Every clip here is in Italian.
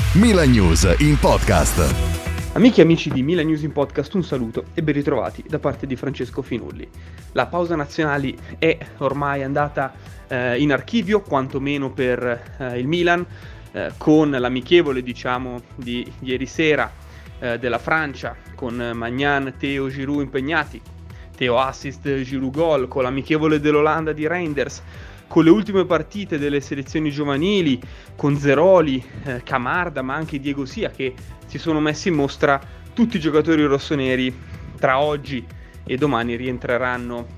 Milan News in podcast. Amiche e amici di Milan News in Podcast, un saluto e ben ritrovati da parte di Francesco Finulli. La pausa nazionali è ormai andata in archivio, quantomeno per il Milan, con l'amichevole di ieri sera della Francia, con Maignan, Theo, Giroud impegnati, Theo assist, Giroud gol, con l'amichevole dell'Olanda di Reinders, con le ultime partite delle selezioni giovanili, con Zeroli, Camarda, ma anche Diego Sia, che si sono messi in mostra. Tutti i giocatori rossoneri tra oggi e domani rientreranno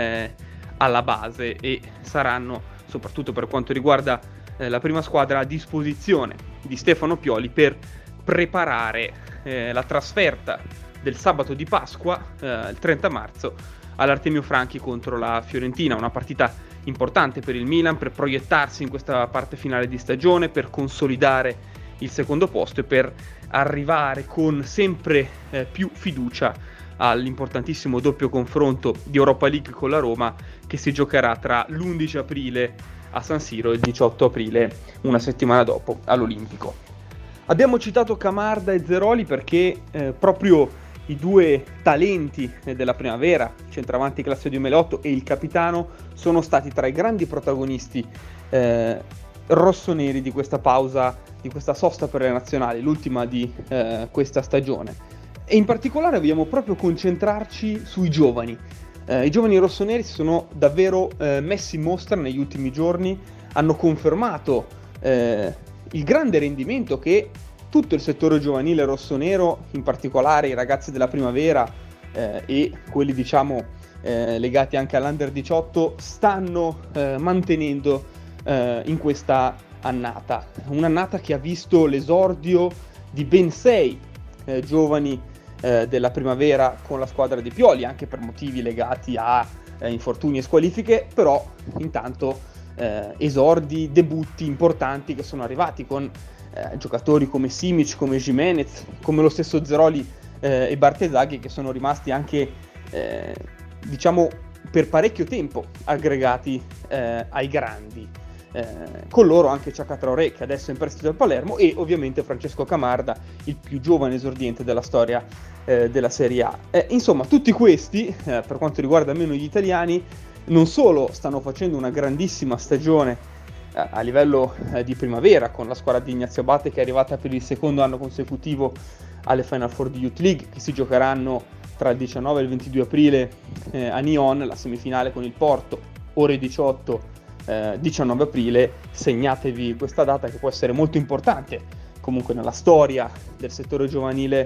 alla base e saranno, soprattutto per quanto riguarda la prima squadra, a disposizione di Stefano Pioli per preparare la trasferta del sabato di Pasqua, il 30 marzo, all'Artemio Franchi contro la Fiorentina. Una partita importante per il Milan, per proiettarsi in questa parte finale di stagione, per consolidare il secondo posto e per arrivare con sempre più fiducia all'importantissimo doppio confronto di Europa League con la Roma, che si giocherà tra l'11 aprile a San Siro e il 18 aprile, una settimana dopo, all'Olimpico. Abbiamo citato Camarda e Zeroli perché proprio i due talenti della primavera, centravanti classe 2008 e il capitano, sono stati tra i grandi protagonisti rossoneri di questa pausa, di questa sosta per le nazionali, l'ultima di questa stagione. E in particolare vogliamo proprio concentrarci sui giovani. I giovani rossoneri si sono davvero messi in mostra negli ultimi giorni, hanno confermato il grande rendimento che tutto il settore giovanile rossonero, in particolare i ragazzi della primavera e quelli legati anche all'Under 18, stanno mantenendo in questa annata. Un'annata che ha visto l'esordio di ben 6 giovani della primavera con la squadra di Pioli, anche per motivi legati a infortuni e squalifiche, però intanto esordi, debutti importanti che sono arrivati con giocatori come Simic, come Gimenez, come lo stesso Zeroli e Bartesaghi, che sono rimasti anche per parecchio tempo aggregati ai grandi. Con loro anche Chaka Traoré, che adesso è in prestito al Palermo, e ovviamente Francesco Camarda, il più giovane esordiente della storia della Serie A. Insomma, tutti questi, per quanto riguarda almeno gli italiani, non solo stanno facendo una grandissima stagione a livello di primavera, con la squadra di Ignazio Abate che è arrivata per il secondo anno consecutivo alle Final Four di Youth League, che si giocheranno tra il 19 e il 22 aprile a Nyon, la semifinale con il Porto, ore 18, 19 aprile. Segnatevi questa data, che può essere molto importante comunque nella storia del settore giovanile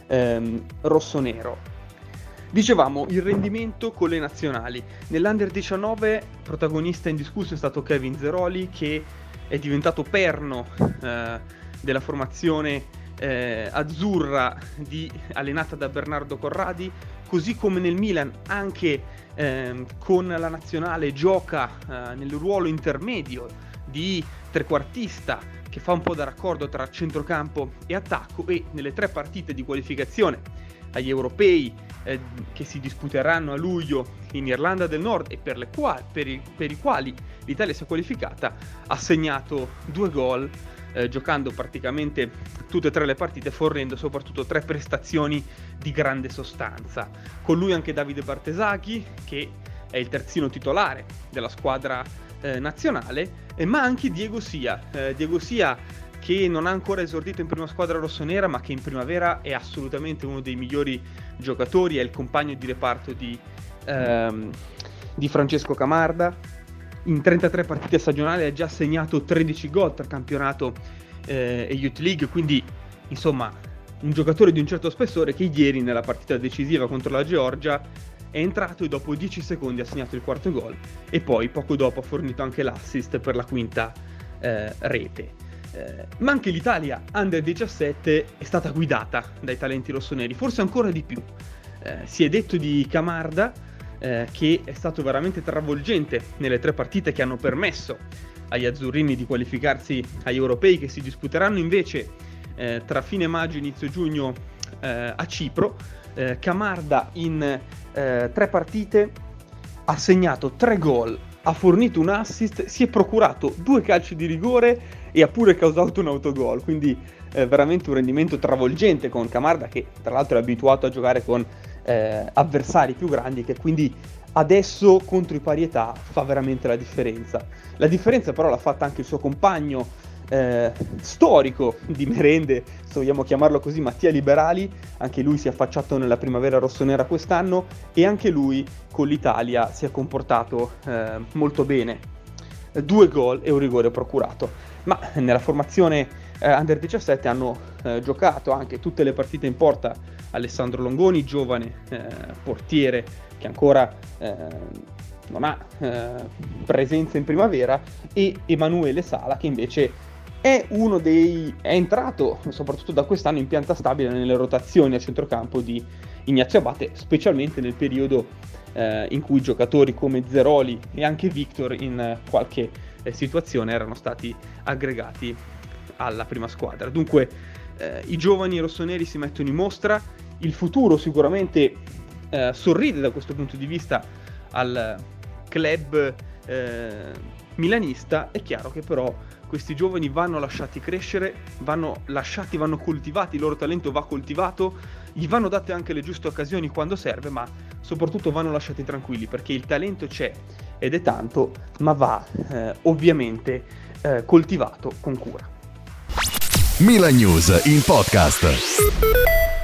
rossonero. Dicevamo, il rendimento con le nazionali. Nell'Under 19 protagonista indiscusso è stato Kevin Zeroli, che è diventato perno della formazione azzurra allenata da Bernardo Corradi, così come nel Milan anche con la nazionale gioca nel ruolo intermedio di trequartista, che fa un po' da raccordo tra centrocampo e attacco, e nelle 3 partite di qualificazione agli europei che si disputeranno a luglio in Irlanda del Nord e per i quali l'Italia si è qualificata, ha segnato 2 gol, giocando praticamente tutte e 3 le partite, fornendo soprattutto 3 prestazioni di grande sostanza. Con lui anche Davide Bartesaghi, che è il terzino titolare della squadra nazionale, ma anche Diego Sia, che non ha ancora esordito in prima squadra rossonera, ma che in primavera è assolutamente uno dei migliori giocatori, è il compagno di reparto di Francesco Camarda. In 33 partite stagionali ha già segnato 13 gol tra campionato e Youth League, quindi insomma un giocatore di un certo spessore, che ieri nella partita decisiva contro la Georgia è entrato e dopo 10 secondi ha segnato il 4º gol, e poi poco dopo ha fornito anche l'assist per la 5ª rete. Ma anche l'Italia Under 17 è stata guidata dai talenti rossoneri, forse ancora di più. Si è detto di Camarda che è stato veramente travolgente nelle 3 partite che hanno permesso agli azzurrini di qualificarsi agli europei, che si disputeranno invece tra fine maggio e inizio giugno a Cipro. Camarda in 3 partite ha segnato 3 gol, ha fornito un assist, si è procurato 2 calci di rigore e ha pure causato un autogol, quindi veramente un rendimento travolgente con Camarda, che tra l'altro è abituato a giocare con avversari più grandi, che quindi adesso contro i parietà fa veramente la differenza. La differenza però l'ha fatta anche il suo compagno storico di merende, se vogliamo chiamarlo così, Mattia Liberali. Anche lui si è affacciato nella primavera rossonera quest'anno e anche lui con l'Italia si è comportato molto bene. 2 gol e un rigore procurato. Ma nella formazione Under 17 hanno giocato anche tutte le partite in porta Alessandro Longoni, giovane portiere che ancora non ha presenza in primavera, e Emanuele Sala, che invece è entrato soprattutto da quest'anno in pianta stabile nelle rotazioni a centrocampo di Ignazio Abate, specialmente nel periodo in cui giocatori come Zeroli e anche Victor in qualche situazione erano stati aggregati alla prima squadra. Dunque i giovani rossoneri si mettono in mostra, il futuro sicuramente sorride da questo punto di vista al club milanista. È chiaro che però questi giovani vanno lasciati crescere, vanno coltivati, il loro talento va coltivato, gli vanno date anche le giuste occasioni quando serve, ma soprattutto vanno lasciati tranquilli, perché il talento c'è ed è tanto, ma va ovviamente coltivato con cura. Milan News in podcast.